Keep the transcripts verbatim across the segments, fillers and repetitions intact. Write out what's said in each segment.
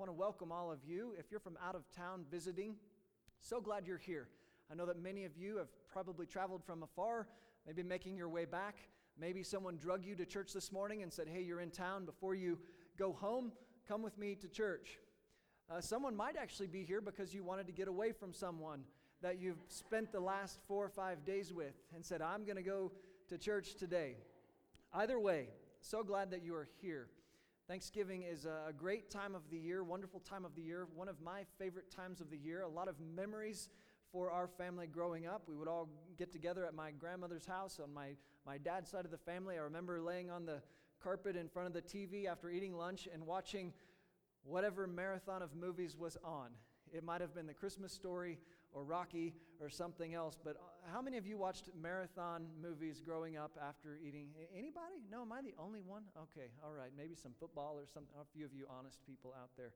want to welcome all of you. If you're from out of town visiting, so glad you're here. I know that many of you have probably traveled from afar, maybe making your way back. Maybe someone drug you to church this morning and said, hey, you're in town. Before you go home, come with me to church. Uh, someone might actually be here because you wanted to get away from someone that you've spent the last four or five days with and said, I'm going to go to church today. Either way, so glad that you are here. Thanksgiving is a great time of the year, wonderful time of the year, one of my favorite times of the year. A lot of memories for our family growing up. We would all get together at my grandmother's house on my, my dad's side of the family. I remember laying on the carpet in front of the T V after eating lunch and watching whatever marathon of movies was on. It might have been The Christmas Story or Rocky or something else, but how many of you watched marathon movies growing up after eating? Anybody? No, am I the only one? Okay, all right, maybe some football or something. A few of you honest people out there.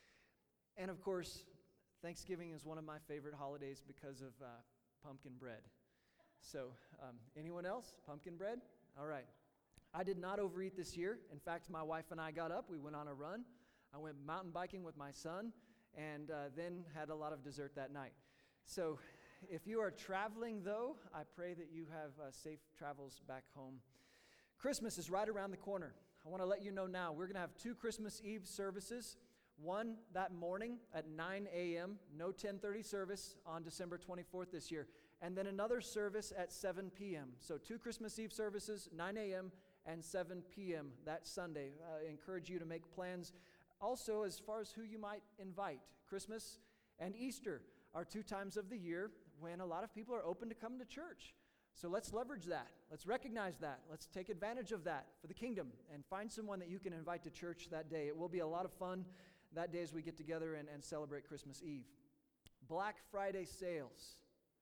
And of course, Thanksgiving is one of my favorite holidays because of uh, pumpkin bread. So, um, anyone else? Pumpkin bread? All right. I did not overeat this year. In fact, my wife and I got up. We went on a run. I went mountain biking with my son, and uh, then had a lot of dessert that night. So if you are traveling, though, I pray that you have uh, safe travels back home. Christmas is right around the corner. I want to let you know now, we're going to have two Christmas Eve services. One that morning at nine a.m., no ten thirty service on December twenty-fourth this year. And then another service at seven p.m. So two Christmas Eve services, nine a.m. and seven p.m. that Sunday. I encourage you to make plans. Also, as far as who you might invite, Christmas and Easter are two times of the year when a lot of people are open to come to church. So let's leverage that. Let's recognize that. Let's take advantage of that for the kingdom and find someone that you can invite to church that day. It will be a lot of fun that day as we get together and, and celebrate Christmas Eve. Black Friday sales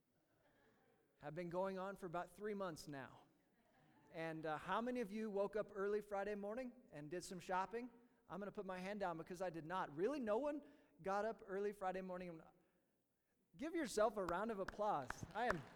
have been going on for about three months now. And uh, how many of you woke up early Friday morning and did some shopping? I'm going to put my hand down because I did not. Really? No one got up early Friday morning? Give yourself a round of applause. I am...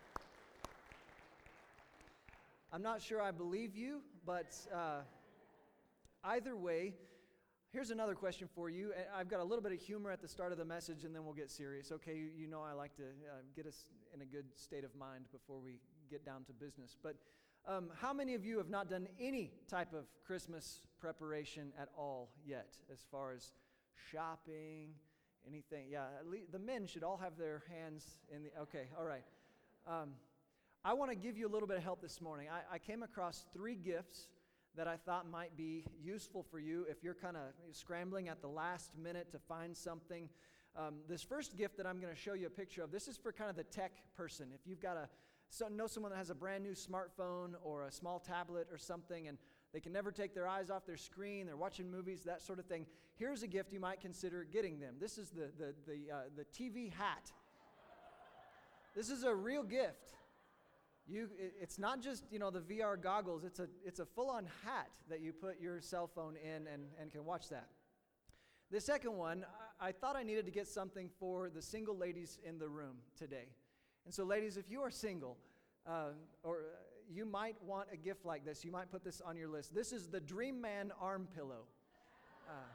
I'm not sure I believe you, but uh, either way, here's another question for you. I've got a little bit of humor at the start of the message, and then we'll get serious. Okay, you, you know I like to uh, get us in a good state of mind before we get down to business. But um, how many of you have not done any type of Christmas preparation at all yet, as far as shopping, anything? Yeah, at least the men should all have their hands in the... Okay, all right. Um, I want to give you a little bit of help this morning. I, I came across three gifts that I thought might be useful for you if you're kind of scrambling at the last minute to find something. Um, this first gift that I'm going to show you a picture of, this is for kind of the tech person. If you've got a so, know someone that has a brand new smartphone or a small tablet or something, and they can never take their eyes off their screen, they're watching movies, that sort of thing, here's a gift you might consider getting them. This is the the the, uh, the T V hat. This is a real gift. You, it, it's not just, you know, the V R goggles. It's a it's a full-on hat that you put your cell phone in and, and can watch that. The second one, I, I thought I needed to get something for the single ladies in the room today. And so, ladies, if you are single, uh, or uh, you might want a gift like this, you might put this on your list. This is the Dream Man arm pillow. Uh,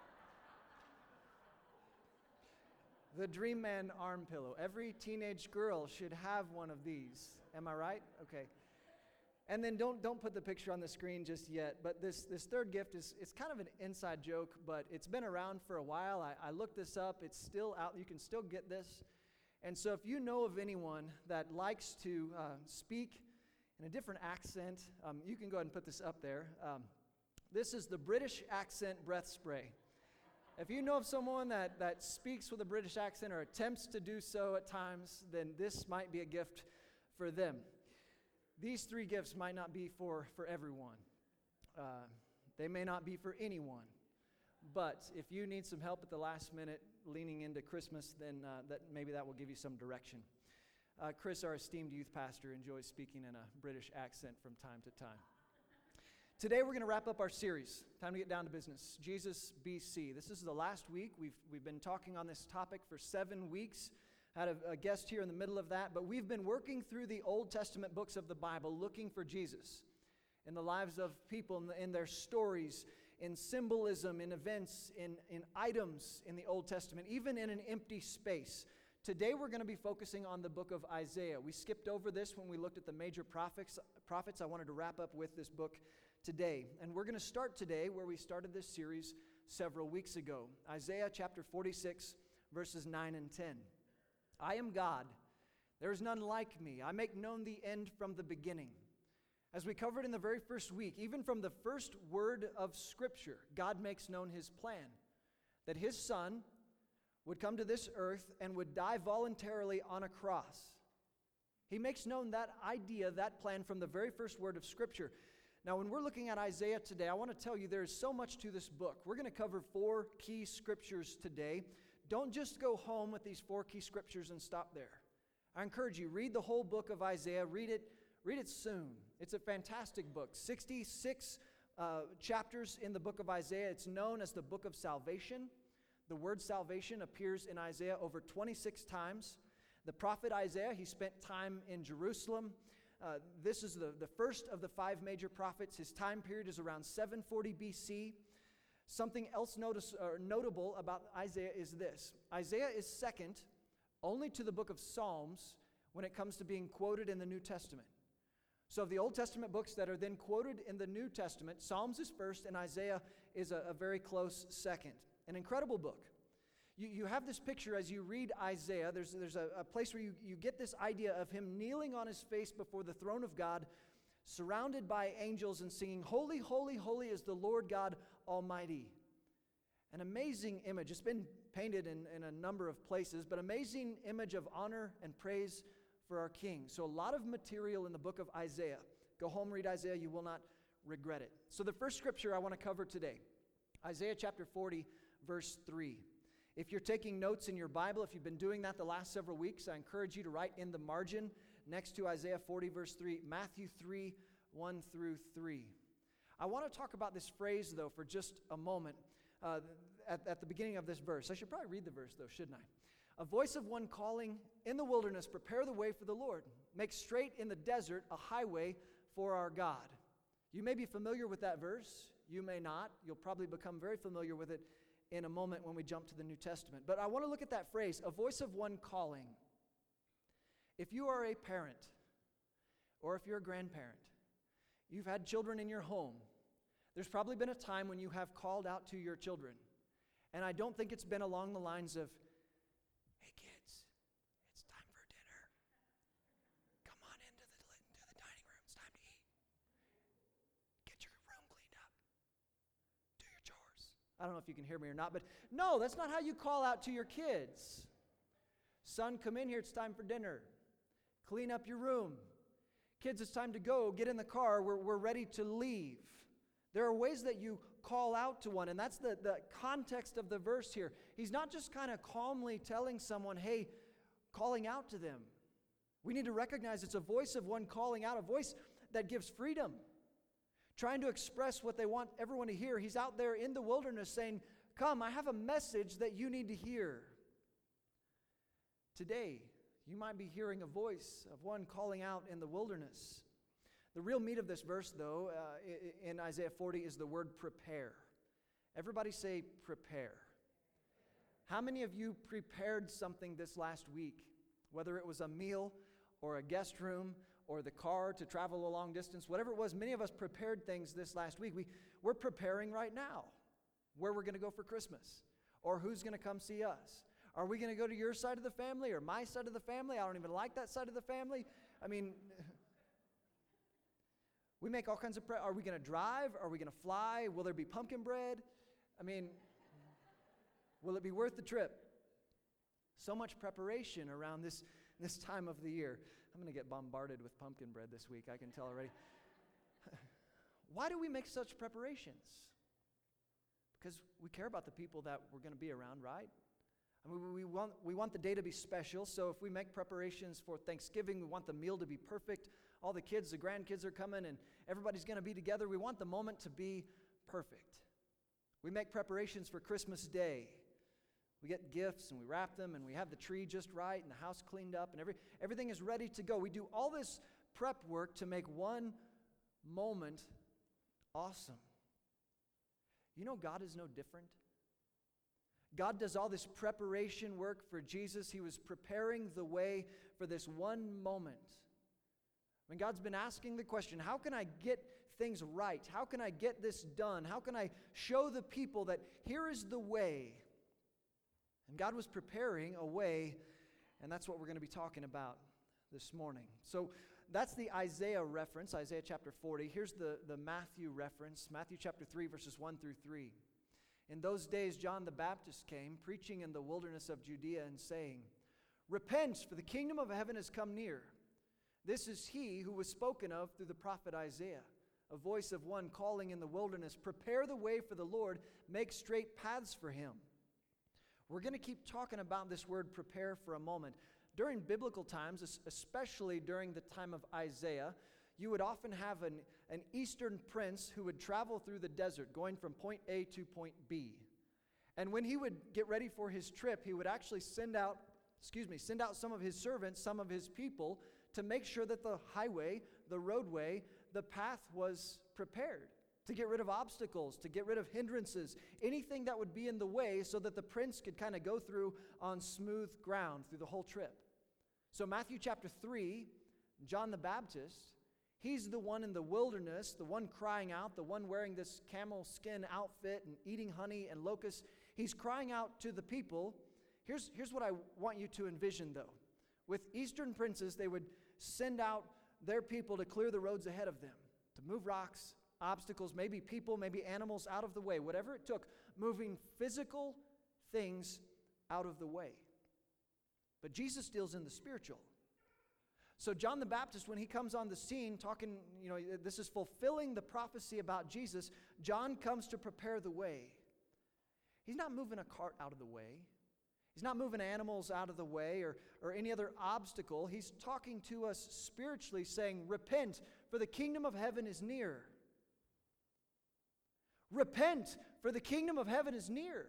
The Dream Man arm pillow. Every teenage girl should have one of these. Am I right? Okay. And then don't don't put the picture on the screen just yet. But this this third gift is it's kind of an inside joke, but it's been around for a while. I, I looked this up. It's still out. You can still get this. And so if you know of anyone that likes to uh, speak in a different accent, um, you can go ahead and put this up there. Um, this is the British accent breath spray. If you know of someone that, that speaks with a British accent or attempts to do so at times, then this might be a gift for them. These three gifts might not be for, for everyone. Uh, they may not be for anyone. But if you need some help at the last minute leaning into Christmas, then uh, that maybe that will give you some direction. Uh, Chris, our esteemed youth pastor, enjoys speaking in a British accent from time to time. Today we're going to wrap up our series. Time to get down to business. Jesus B C. This is the last week. We've we've been talking on this topic for seven weeks. Had a, a guest here in the middle of that, but we've been working through the Old Testament books of the Bible, looking for Jesus in the lives of people, in, the, in their stories, in symbolism, in events, in, in items in the Old Testament, even in an empty space. Today we're going to be focusing on the book of Isaiah. We skipped over this when we looked at the major prophets. prophets. I wanted to wrap up with this book today. And we're going to start today where we started this series several weeks ago. Isaiah chapter forty-six, verses nine and ten. I am God. There is none like me. I make known the end from the beginning. As we covered in the very first week, even from the first word of Scripture, God makes known His plan, that His Son would come to this earth and would die voluntarily on a cross. He makes known that idea, that plan, from the very first word of Scripture. Now, when we're looking at Isaiah today, I want to tell you there is so much to this book. We're going to cover four key Scriptures today. Don't just go home with these four key Scriptures and stop there. I encourage you, read the whole book of Isaiah. Read it, read it soon. It's a fantastic book. sixty-six uh, chapters in the book of Isaiah. It's known as the book of salvation. The word salvation appears in Isaiah over twenty-six times. The prophet Isaiah, he spent time in Jerusalem. Uh, this is the, the first of the five major prophets. His time period is around seven forty B C. Something else notice, uh, notable about Isaiah is this. Isaiah is second only to the book of Psalms when it comes to being quoted in the New Testament. So of the Old Testament books that are then quoted in the New Testament, Psalms is first and Isaiah is a, a very close second. An incredible book. You, you have this picture as you read Isaiah. There's, there's a, a place where you, you get this idea of him kneeling on his face before the throne of God, surrounded by angels and singing, "Holy, holy, holy is the Lord God Almighty." An amazing image. It's been painted in, in a number of places, but amazing image of honor and praise for our King. So a lot of material in the book of Isaiah. Go home, read Isaiah. You will not regret it. So the first scripture I want to cover today, Isaiah chapter forty, verse three. If you're taking notes in your Bible, if you've been doing that the last several weeks, I encourage you to write in the margin next to Isaiah forty, verse three, Matthew three, one through three. I want to talk about this phrase, though, for just a moment uh, at, at the beginning of this verse. I should probably read the verse, though, shouldn't I? A voice of one calling, "In the wilderness, prepare the way for the Lord. Make straight in the desert a highway for our God." You may be familiar with that verse. You may not. You'll probably become very familiar with it in a moment when we jump to the New Testament. But I want to look at that phrase, a voice of one calling. If you are a parent, or if you're a grandparent, you've had children in your home, there's probably been a time when you have called out to your children. And I don't think it's been along the lines of, "Hey kids, it's time for dinner. Come on into the, into the dining room. It's time to eat. Get your room cleaned up. Do your chores." I don't know if you can hear me or not, but no, that's not how you call out to your kids. "Son, come in here. It's time for dinner. Clean up your room. Kids, it's time to go. Get in the car. We're, we're ready to leave." There are ways that you call out to one, and that's the, the context of the verse here. He's not just kind of calmly telling someone, hey, calling out to them. We need to recognize it's a voice of one calling out, a voice that gives freedom, trying to express what they want everyone to hear. He's out there in the wilderness saying, "Come, I have a message that you need to hear." Today, you might be hearing a voice of one calling out in the wilderness. The real meat of this verse, though, uh, in Isaiah forty is the word prepare. Everybody say prepare. How many of you prepared something this last week? Whether it was a meal or a guest room or the car to travel a long distance, whatever it was, many of us prepared things this last week. We, we're preparing right now where we're going to go for Christmas or who's going to come see us. Are we going to go to your side of the family or my side of the family? I don't even like that side of the family. I mean, we make all kinds of, pre- are we going to drive? Are we going to fly? Will there be pumpkin bread? I mean, will it be worth the trip? So much preparation around this, this time of the year. I'm going to get bombarded with pumpkin bread this week, I can tell already. Why do we make such preparations? Because we care about the people that we're going to be around, right? I mean, we want, we want the day to be special, so if we make preparations for Thanksgiving, we want the meal to be perfect. All the kids, the grandkids are coming, and everybody's going to be together. We want the moment to be perfect. We make preparations for Christmas Day. We get gifts, and we wrap them, and we have the tree just right, and the house cleaned up, and every, everything is ready to go. We do all this prep work to make one moment awesome. You know God is no different. God does all this preparation work for Jesus. He was preparing the way for this one moment. When God's been asking the question, how can I get things right? How can I get this done? How can I show the people that here is the way? And God was preparing a way, and that's what we're going to be talking about this morning. So that's the Isaiah reference, Isaiah chapter forty. Here's the, the Matthew reference, Matthew chapter three, verses one through three. In those days, John the Baptist came, preaching in the wilderness of Judea and saying, Repent, for the kingdom of heaven has come near. This is he who was spoken of through the prophet Isaiah, a voice of one calling in the wilderness, Prepare the way for the Lord, make straight paths for him. We're going to keep talking about this word prepare for a moment. During biblical times, especially during the time of Isaiah, you would often have an, an eastern prince who would travel through the desert, going from point A to point B. And when he would get ready for his trip, he would actually send out, excuse me, send out some of his servants, some of his people, to make sure that the highway, the roadway, the path was prepared, to get rid of obstacles, to get rid of hindrances, anything that would be in the way so that the prince could kind of go through on smooth ground through the whole trip. So Matthew chapter three, John the Baptist, he's the one in the wilderness, the one crying out, the one wearing this camel skin outfit and eating honey and locusts. He's crying out to the people. Here's, here's what I want you to envision, though. With eastern princes, they would send out their people to clear the roads ahead of them, to move rocks, obstacles, maybe people, maybe animals out of the way, whatever it took, moving physical things out of the way. But Jesus deals in the spiritual. So John the Baptist, when he comes on the scene talking, you know, this is fulfilling the prophecy about Jesus, John comes to prepare the way. He's not moving a cart out of the way. He's not moving animals out of the way or, or any other obstacle. He's talking to us spiritually, saying, Repent, for the kingdom of heaven is near. Repent, for the kingdom of heaven is near.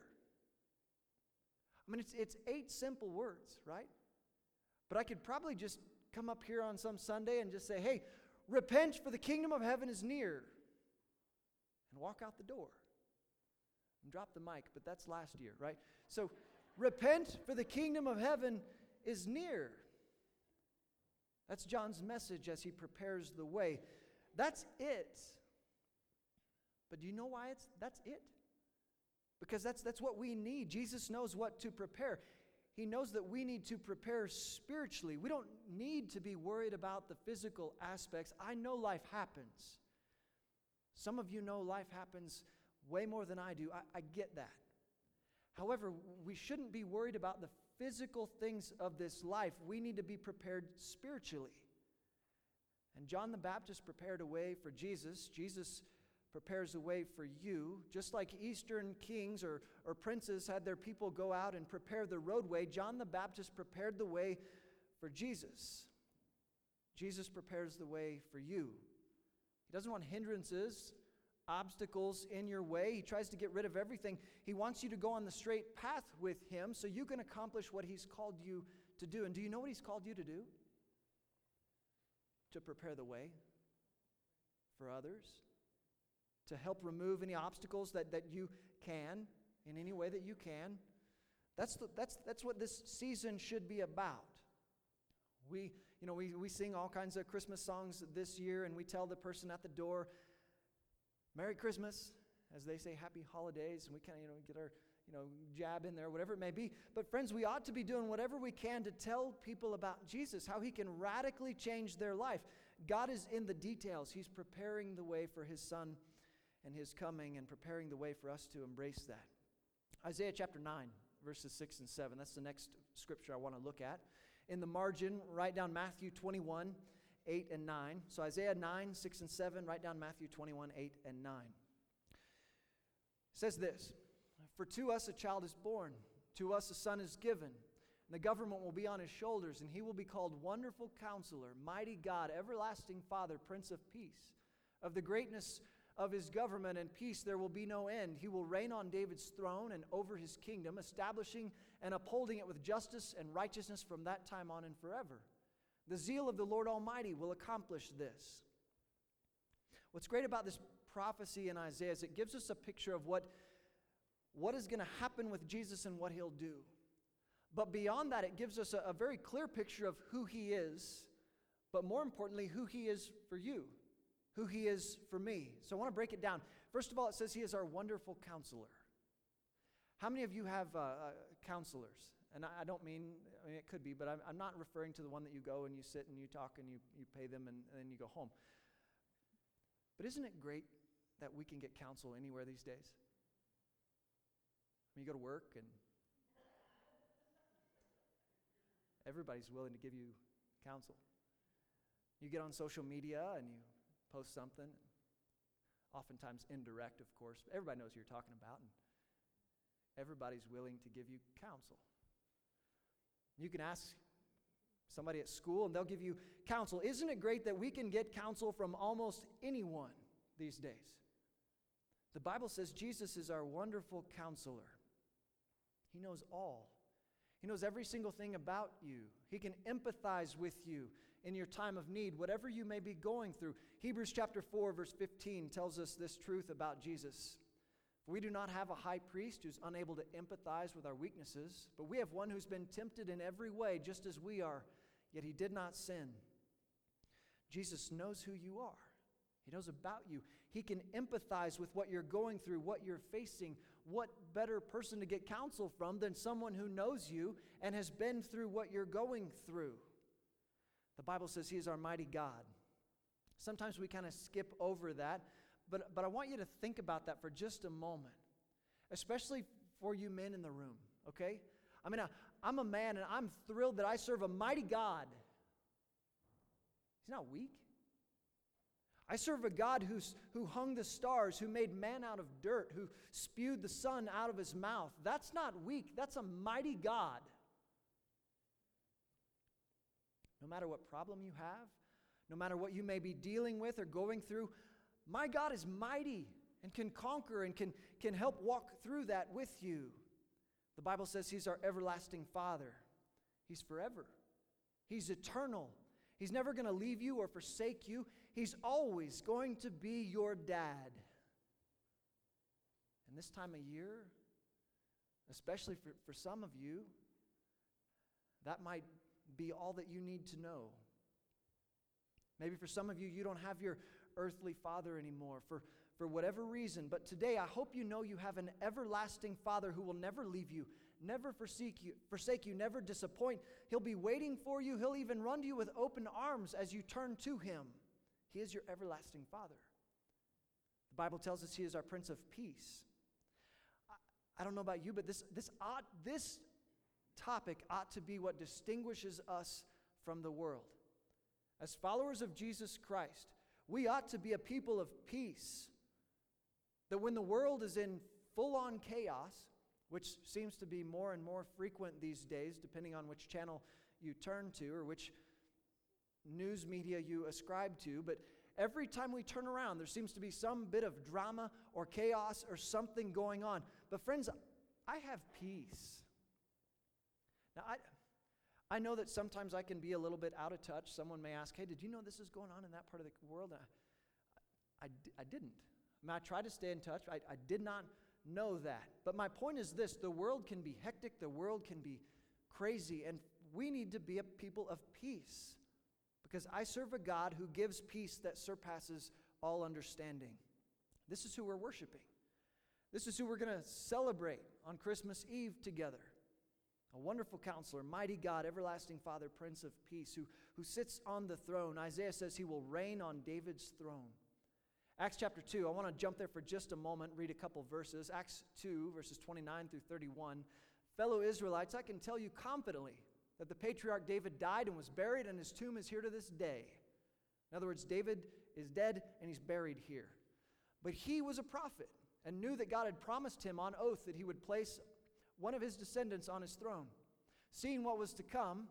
I mean, it's, it's eight simple words, right? But I could probably just come up here on some Sunday and just say, hey, repent, for the kingdom of heaven is near. And walk out the door. And drop the mic, but that's last year, right? So, repent, for the kingdom of heaven is near. That's John's message as he prepares the way. That's it. But do you know why it's that's it? Because that's that's what we need. Jesus knows what to prepare. He knows that we need to prepare spiritually. We don't need to be worried about the physical aspects. I know life happens. Some of you know life happens way more than I do. I, I get that. However, we shouldn't be worried about the physical things of this life. We need to be prepared spiritually. And John the Baptist prepared a way for Jesus. Jesus prepares a way for you. Just like Eastern kings or, or princes had their people go out and prepare the roadway, John the Baptist prepared the way for Jesus. Jesus prepares the way for you. He doesn't want hindrances, obstacles in your way. He tries to get rid of everything. He wants you to go on the straight path with him so you can accomplish what he's called you to do. And do you know what he's called you to do? To prepare the way for others. To help remove any obstacles that, that you can, in any way that you can. That's the, that's that's what this season should be about. We, you know, we, we sing all kinds of Christmas songs this year, and we tell the person at the door, Merry Christmas, as they say, Happy Holidays, and we kind of, you know, get our, you know, jab in there, whatever it may be. But friends, we ought to be doing whatever we can to tell people about Jesus, how he can radically change their life. God is in the details. He's preparing the way for his Son and his coming, and preparing the way for us to embrace that. Isaiah chapter nine, verses six and seven. That's the next scripture I want to look at. In the margin, write down Matthew twenty-one, eight and nine. So Isaiah nine, six and seven, write down Matthew twenty-one, eight and nine. It says this, For to us a child is born, to us a son is given, and the government will be on his shoulders, and he will be called Wonderful Counselor, Mighty God, Everlasting Father, Prince of Peace. Of the greatness of his government and peace there will be no end. He will reign on David's throne and over his kingdom, establishing and upholding it with justice and righteousness from that time on and forever. The zeal of the Lord Almighty will accomplish this. What's great about this prophecy in Isaiah is it gives us a picture of what, what is going to happen with Jesus and what he'll do. But beyond that, it gives us a, a very clear picture of who he is, but more importantly, who he is for you, who he is for me. So I want to break it down. First of all, it says he is our wonderful counselor. How many of you have uh, uh, counselors? And I, I don't mean, I mean, it could be, but I'm, I'm not referring to the one that you go and you sit and you talk and you, you pay them and, and then you go home. But isn't it great that we can get counsel anywhere these days? When you go to work and everybody's willing to give you counsel. You get on social media and you post something, oftentimes indirect, of course. Everybody knows who you're talking about, and everybody's willing to give you counsel. You can ask somebody at school, and they'll give you counsel. Isn't it great that we can get counsel from almost anyone these days? The Bible says Jesus is our wonderful counselor. He knows all. He knows every single thing about you. He can empathize with you in your time of need, whatever you may be going through. Hebrews chapter four, verse fifteen tells us this truth about Jesus. We do not have a high priest who's unable to empathize with our weaknesses, but we have one who's been tempted in every way, just as we are, yet he did not sin. Jesus knows who you are. He knows about you. He can empathize with what you're going through, what you're facing. What better person to get counsel from than someone who knows you and has been through what you're going through? The Bible says he is our mighty God. Sometimes we kind of skip over that, but, but I want you to think about that for just a moment, especially for you men in the room, okay? I mean, I, I'm a man, and I'm thrilled that I serve a mighty God. He's not weak. I serve a God who's, who hung the stars, who made man out of dirt, who spewed the sun out of his mouth. That's not weak. That's a mighty God. No matter what problem you have, no matter what you may be dealing with or going through, my God is mighty and can conquer and can, can help walk through that with you. The Bible says he's our everlasting Father. He's forever. He's eternal. He's never going to leave you or forsake you. He's always going to be your dad. And this time of year, especially for, for some of you, that might be all that you need to know. Maybe for some of you, you don't have your earthly father anymore for, for whatever reason. But today, I hope you know you have an everlasting Father who will never leave you, never forsake you, forsake you, never disappoint. He'll be waiting for you. He'll even run to you with open arms as you turn to him. He is your everlasting Father. The Bible tells us he is our Prince of Peace. I, I don't know about you, but this, this, ought, this topic ought to be what distinguishes us from the world. As followers of Jesus Christ, we ought to be a people of peace. That when the world is in full-on chaos, which seems to be more and more frequent these days, depending on which channel you turn to or which news media you ascribe to, but every time we turn around, there seems to be some bit of drama or chaos or something going on. But friends, I have peace. Now, I... I know that sometimes I can be a little bit out of touch. Someone may ask, hey, did you know this is going on in that part of the world? I, I, I didn't. I mean, I try to stay in touch. I, I did not know that. But my point is this, the world can be hectic, the world can be crazy, and we need to be a people of peace because I serve a God who gives peace that surpasses all understanding. This is who we're worshiping. This is who we're going to celebrate on Christmas Eve together. A wonderful counselor, mighty God, everlasting Father, Prince of Peace, who, who sits on the throne. Isaiah says he will reign on David's throne. Acts chapter two, I want to jump there for just a moment, read a couple verses. Acts two, verses twenty-nine through thirty-one. Fellow Israelites, I can tell you confidently that the patriarch David died and was buried, and his tomb is here to this day. In other words, David is dead and he's buried here. But he was a prophet and knew that God had promised him on oath that he would place one of his descendants on his throne. Seeing what was to come,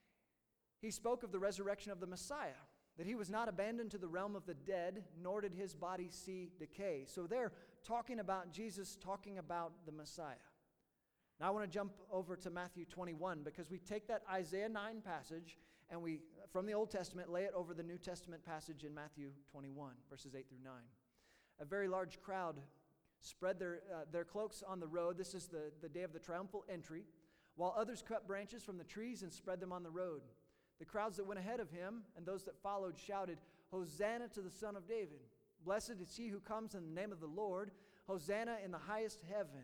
he spoke of the resurrection of the Messiah, that he was not abandoned to the realm of the dead, nor did his body see decay. So they're talking about Jesus, talking about the Messiah. Now I want to jump over to Matthew twenty-one, because we take that Isaiah nine passage and we, from the Old Testament, lay it over the New Testament passage in Matthew twenty-one, verses eight through nine. A very large crowd spread their, uh, their cloaks on the road. This is the, the day of the triumphal entry, while others cut branches from the trees and spread them on the road. The crowds that went ahead of him and those that followed shouted, "Hosanna to the Son of David. Blessed is he who comes in the name of the Lord. Hosanna in the highest heaven."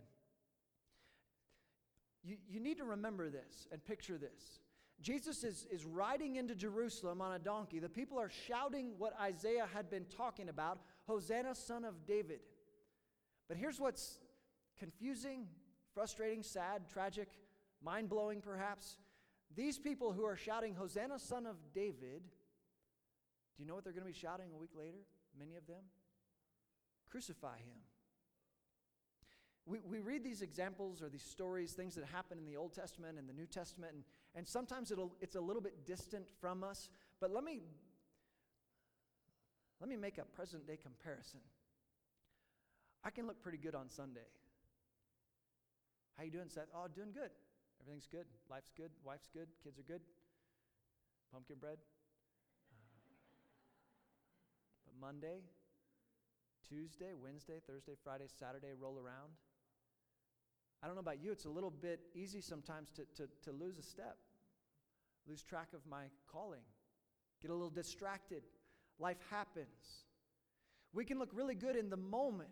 You, you need to remember this and picture this. Jesus is, is riding into Jerusalem on a donkey. The people are shouting what Isaiah had been talking about, "Hosanna, Son of David." But here's what's confusing, frustrating, sad, tragic, mind-blowing perhaps. These people who are shouting, "Hosanna, Son of David," do you know what they're going to be shouting a week later? Many of them? "Crucify him." We, we read these examples or these stories, things that happen in the Old Testament and the New Testament, and, and sometimes it'll, it's a little bit distant from us. But let me, let me make a present-day comparison. I can look pretty good on Sunday. How you doing, Seth? Oh, doing good. Everything's good. Life's good. Wife's good. Kids are good. Pumpkin bread. But Monday, Tuesday, Wednesday, Thursday, Friday, Saturday roll around. I don't know about you, it's a little bit easy sometimes to, to, to lose a step, lose track of my calling, get a little distracted. Life happens. We can look really good in the moment,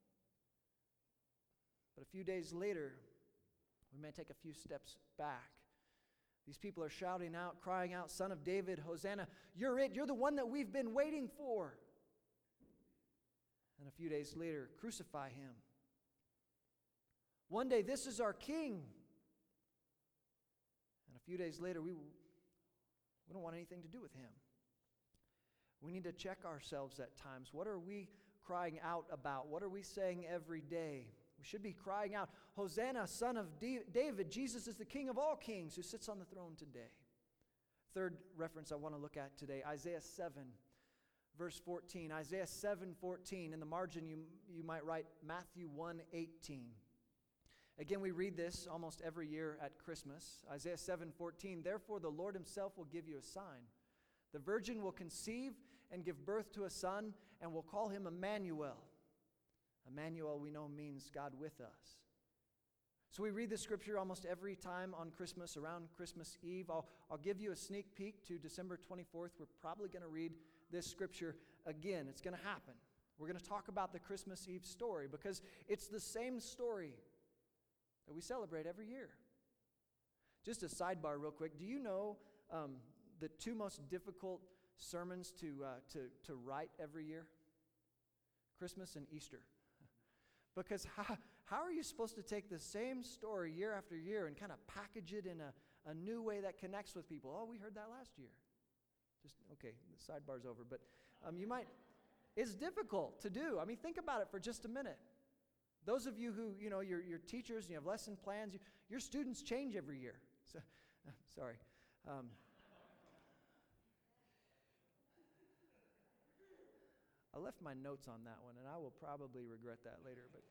but a few days later, we may take a few steps back. These people are shouting out, crying out, "Son of David, Hosanna, you're it, you're the one that we've been waiting for." And a few days later, "Crucify him." One day, "This is our king." And a few days later, we, we don't want anything to do with him. We need to check ourselves at times. What are we crying out about? What are we saying every day? We should be crying out, "Hosanna, Son of David. Jesus is the King of all kings who sits on the throne today." Third reference I want to look at today, Isaiah seven, verse fourteen. Isaiah seven fourteen. In the margin, you, you might write Matthew one eighteen. Again, we read this almost every year at Christmas. Isaiah seven fourteen. "Therefore the Lord himself will give you a sign. The virgin will conceive and give birth to a son, and will call him Emmanuel." Emmanuel, we know, means God with us. So we read this scripture almost every time on Christmas, around Christmas Eve. I'll, I'll give you a sneak peek to December twenty-fourth. We're probably going to read this scripture again. It's going to happen. We're going to talk about the Christmas Eve story because it's the same story that we celebrate every year. Just a sidebar real quick. Do you know um, the two most difficult sermons to, uh, to, to write every year? Christmas and Easter. Because how, how are you supposed to take the same story year after year and kind of package it in a, a new way that connects with people? Oh, we heard that last year. Just, okay, the sidebar's over. But um, you might, it's difficult to do. I mean, think about it for just a minute. Those of you who, you know, you're, you're teachers and you have lesson plans, you, your students change every year. So, uh, sorry. Um, I left my notes on that one, and I will probably regret that later. But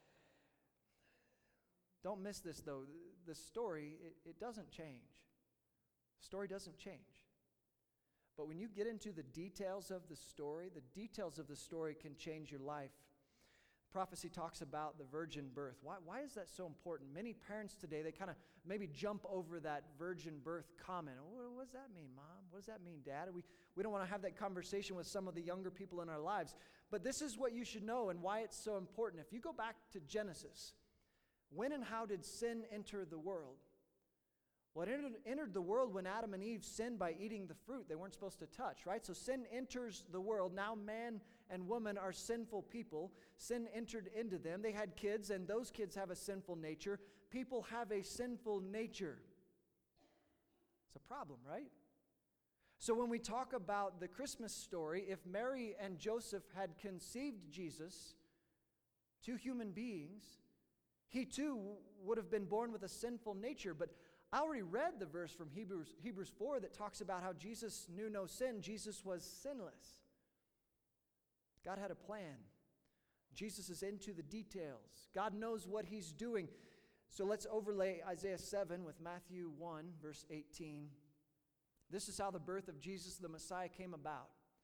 don't miss this, though. The story, it, it doesn't change. The story doesn't change. But when you get into the details of the story, the details of the story can change your life. Prophecy talks about the virgin birth. Why, why is that so important? Many parents today, they kind of maybe jump over that virgin birth comment. What, what does that mean, Mom? What does that mean, Dad? We, we don't want to have that conversation with some of the younger people in our lives. But this is what you should know and why it's so important. If you go back to Genesis, when and how did sin enter the world? Well, it entered, entered the world when Adam and Eve sinned by eating the fruit they weren't supposed to touch, right? So sin enters the world. Now man and woman are sinful people. Sin entered into them. They had kids, and those kids have a sinful nature. People have a sinful nature. It's a problem, right? So when we talk about the Christmas story, if Mary and Joseph had conceived Jesus, two human beings, he too would have been born with a sinful nature. But I already read the verse from Hebrews, Hebrews four that talks about how Jesus knew no sin. Jesus was sinless. God had a plan. Jesus is into the details. God knows what he's doing. So let's overlay Isaiah seven with Matthew one, verse eighteen. This is how the birth of Jesus the Messiah came about.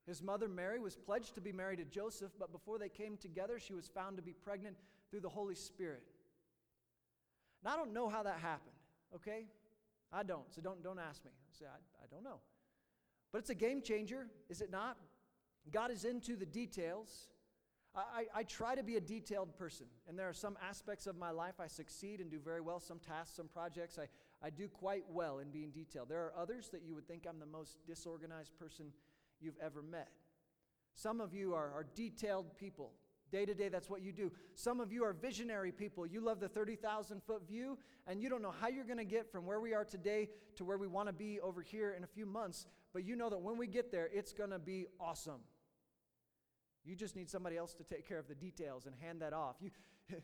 His mother Mary was pledged to be married to Joseph, but before they came together, she was found to be pregnant through the Holy Spirit. Now, I don't know how that happened, okay? I don't, so don't, don't ask me. Say, I, I don't know. But it's a game changer, is it not? God is into the details. I, I, I try to be a detailed person, and there are some aspects of my life I succeed and do very well. Some tasks, some projects, I, I do quite well in being detailed. There are others that you would think I'm the most disorganized person you've ever met. Some of you are, are detailed people. Day to day, that's what you do. Some of you are visionary people. You love the thirty thousand foot view, and you don't know how you're going to get from where we are today to where we want to be over here in a few months, but you know that when we get there, it's going to be awesome. You just need somebody else to take care of the details and hand that off. You,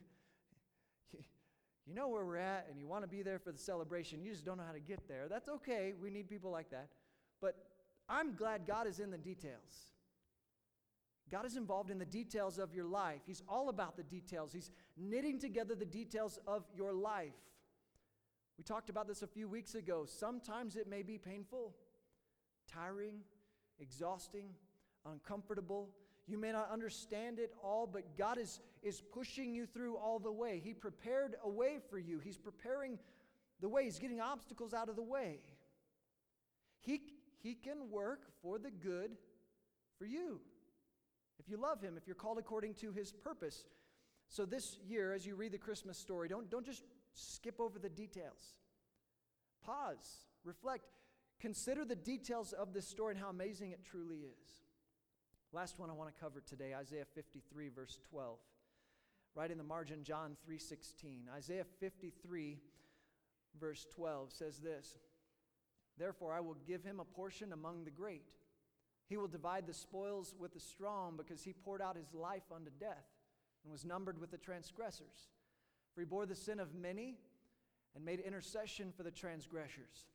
you know where we're at, and you want to be there for the celebration. You just don't know how to get there. That's okay. We need people like that. But I'm glad God is in the details. God is involved in the details of your life. He's all about the details. He's knitting together the details of your life. We talked about this a few weeks ago. Sometimes it may be painful, tiring, exhausting, uncomfortable. You may not understand it all, but God is, is pushing you through all the way. He prepared a way for you. He's preparing the way. He's getting obstacles out of the way. He, he can work for the good for you. If you love Him, if you're called according to His purpose. So this year, as you read the Christmas story, don't, don't just skip over the details. Pause, reflect, consider the details of this story and how amazing it truly is. Last one I want to cover today, Isaiah fifty-three, verse twelve. Right in the margin, John three sixteen. Isaiah fifty-three, verse twelve says this, "Therefore I will give him a portion among the great. He will divide the spoils with the strong, because he poured out his life unto death and was numbered with the transgressors. For he bore the sin of many and made intercession for the transgressors."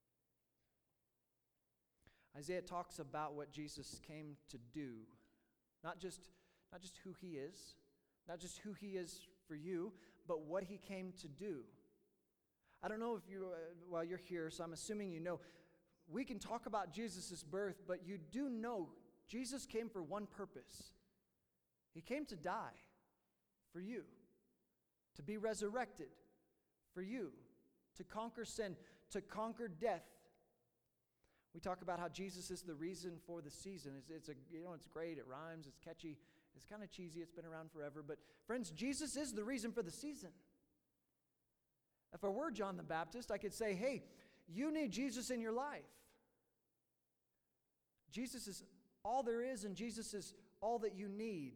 Isaiah talks about what Jesus came to do. Not just, not just who He is, not just who He is for you, but what He came to do. I don't know if you, uh, well, you're here, so I'm assuming you know. We can talk about Jesus' birth, but you do know Jesus came for one purpose. He came to die for you, to be resurrected for you, to conquer sin, to conquer death. We talk about how Jesus is the reason for the season. It's, it's a, you know, it's great, it rhymes, it's catchy, it's kind of cheesy, it's been around forever. But friends, Jesus is the reason for the season. If I were John the Baptist, I could say, hey, you need Jesus in your life. Jesus is all there is, and Jesus is all that you need.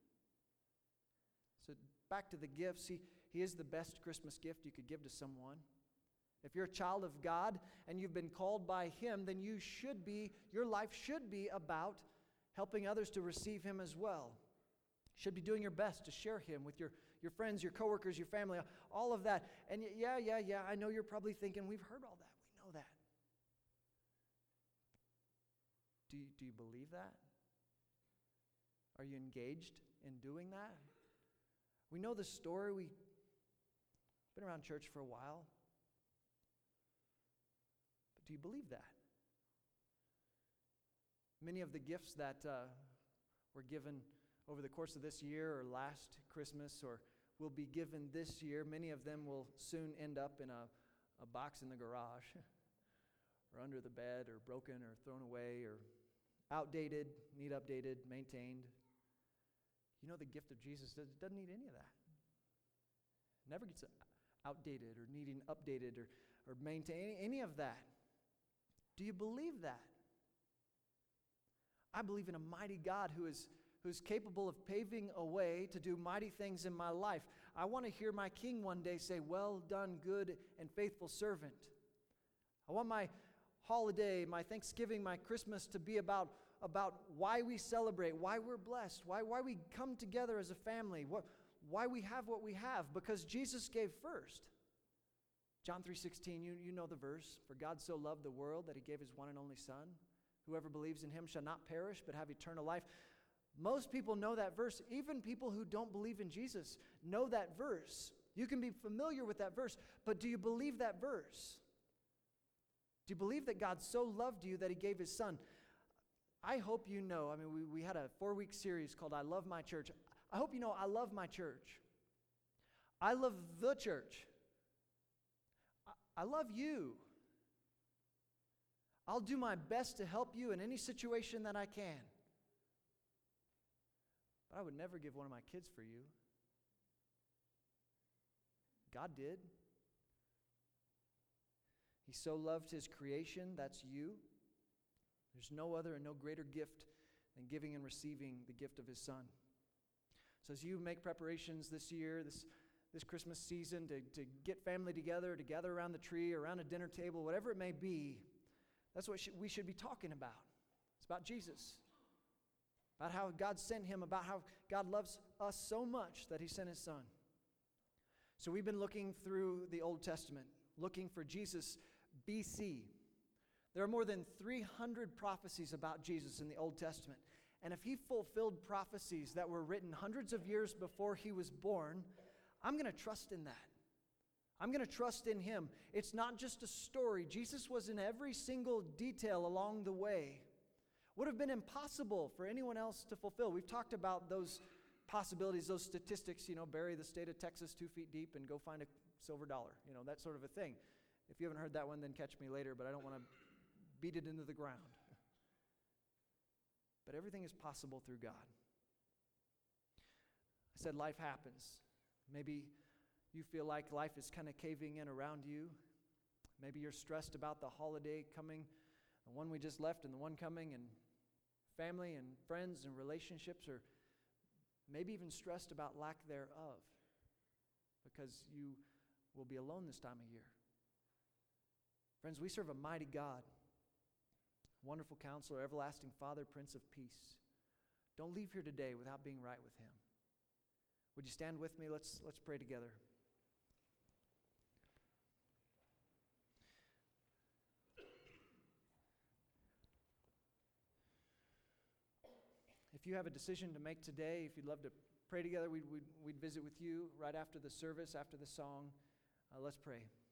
So back to the gifts. He, he is the best Christmas gift you could give to someone. If you're a child of God and you've been called by Him, then you should be, your life should be about helping others to receive Him as well. You should be doing your best to share Him with your, your friends, your coworkers, your family, all of that. And yeah, yeah, yeah, I know you're probably thinking, we've heard all that. We know that. Do you, do you believe that? Are you engaged in doing that? We know the story. We've been around church for a while. But do you believe that? Many of the gifts that uh, were given over the course of this year or last Christmas or will be given this year, many of them will soon end up in a, a box in the garage or under the bed or broken or thrown away or outdated, need updated, maintained. You know, the gift of Jesus doesn't need any of that. It never gets outdated or needing updated or, or maintained, any of that. Do you believe that? I believe in a mighty God who is, who is capable of paving a way to do mighty things in my life. I want to hear my King one day say, "Well done, good and faithful servant." I want my holiday, my Thanksgiving, my Christmas to be about, about why we celebrate, why we're blessed, why, why we come together as a family, what, why we have what we have, because Jesus gave first. John three sixteen, you, you know the verse. "For God so loved the world that He gave His one and only Son. Whoever believes in Him shall not perish but have eternal life." Most people know that verse. Even people who don't believe in Jesus know that verse. You can be familiar with that verse, but do you believe that verse? Do you believe that God so loved you that He gave His Son? I hope you know, I mean, we, we had a four-week series called I Love My Church. I hope you know I love my church. I love the church. I, I love you. I'll do my best to help you in any situation that I can. But I would never give one of my kids for you. God did. He so loved His creation, that's you. There's no other and no greater gift than giving and receiving the gift of His Son. So as you make preparations this year, this, this Christmas season, to, to get family together, to gather around the tree, around a dinner table, whatever it may be, that's what we should be talking about. It's about Jesus. About how God sent Him, about how God loves us so much that He sent His Son. So we've been looking through the Old Testament, looking for Jesus B C. There are more than three hundred prophecies about Jesus in the Old Testament. And if He fulfilled prophecies that were written hundreds of years before He was born, I'm going to trust in that. I'm going to trust in Him. It's not just a story. Jesus was in every single detail along the way. Would have been impossible for anyone else to fulfill. We've talked about those possibilities, those statistics, you know, bury the state of Texas two feet deep and go find a silver dollar, you know, that sort of a thing. If you haven't heard that one, then catch me later, but I don't want to beat it into the ground. But everything is possible through God. I said life happens. Maybe you feel like life is kind of caving in around you. Maybe you're stressed about the holiday coming, the one we just left and the one coming, and family and friends and relationships, or maybe even stressed about lack thereof because you will be alone this time of year. Friends, we serve a mighty God, wonderful Counselor, everlasting Father, Prince of Peace. Don't leave here today without being right with Him. Would you stand with me? Let's, let's pray together. If you have a decision to make today, if you'd love to pray together, we'd, we'd, we'd visit with you right after the service, after the song. Uh, let's pray.